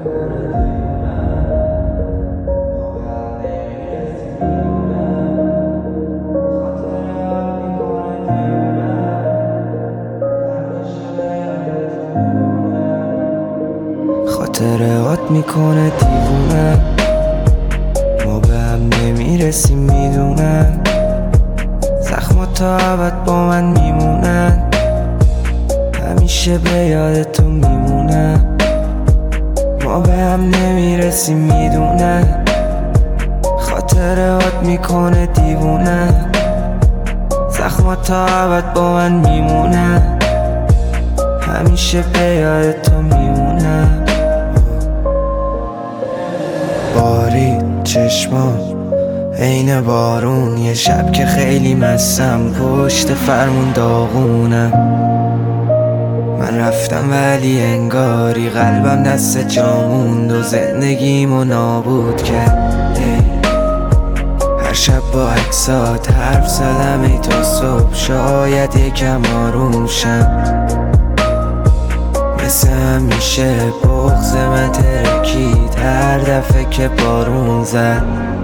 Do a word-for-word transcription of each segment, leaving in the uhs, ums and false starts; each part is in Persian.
خاطرات میکنه دیوونه، ما به هم نمیرسیم میدونم، زخمات تا ابد با من میمونن، همیشه به یاد تو میمونم. ما به هم نمیرسیم میدونم، خاطرات میکنه دیوونه، زخمات تا ابد با من میمونن، همیشه به یاد تو میمونم. بارید چشمام عین بارون، یه شب که خیلی مستم، پشت فرمون داغونم. من رفتم ولی انگاری قلبم دست جا موند و زندگیمو نابود کرد. هر شب با عکسات حرف زدم ای تا صبح، شاید یکم آروم شم. مثل همیشه بغض من ترکید هر دفعه که بارون زد.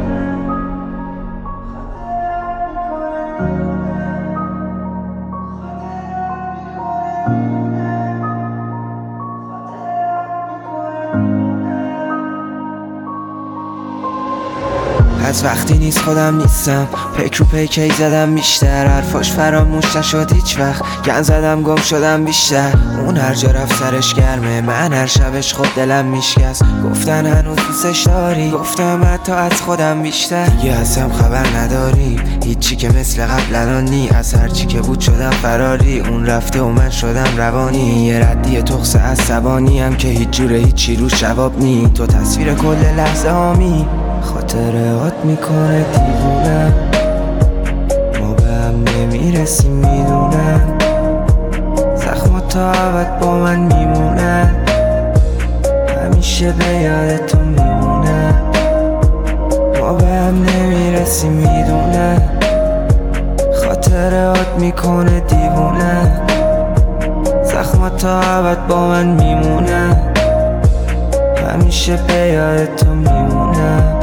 از وقتی نیست خودم نیستم، پیک رو پیکی زدم بیشتر، حرفاش فراموش نشد هیچ وقت، گن زدم گم شدم بیشتر. اون هر جا رفت سرش گرمه، من هر شبش خود دلم میشکست. گفتن هنوز دوستش داری، گفتم حتی از خودم بیشتر. دیگه ازم خبر نداری، هیچی که مثل قبل الان نی، از هرچی که بود شدم فراری. اون رفته و من شدم روانی، یه ردی تخص عصبانی هم که هیچ جوره هیچی روش جواب نی. تو تصویر کل لحظه هامی، خاطرات میکنه دیوونه، ما به هم نمیرسیم میدونم، زخمات تا ابد با من میمونن، همیشه به یاد تو میمونم. ما به هم نمیرسیم میدونم، خاطرات میکنه دیوونه، زخمات تا ابد با من میمونن، همیشه به یاد تو میمونم.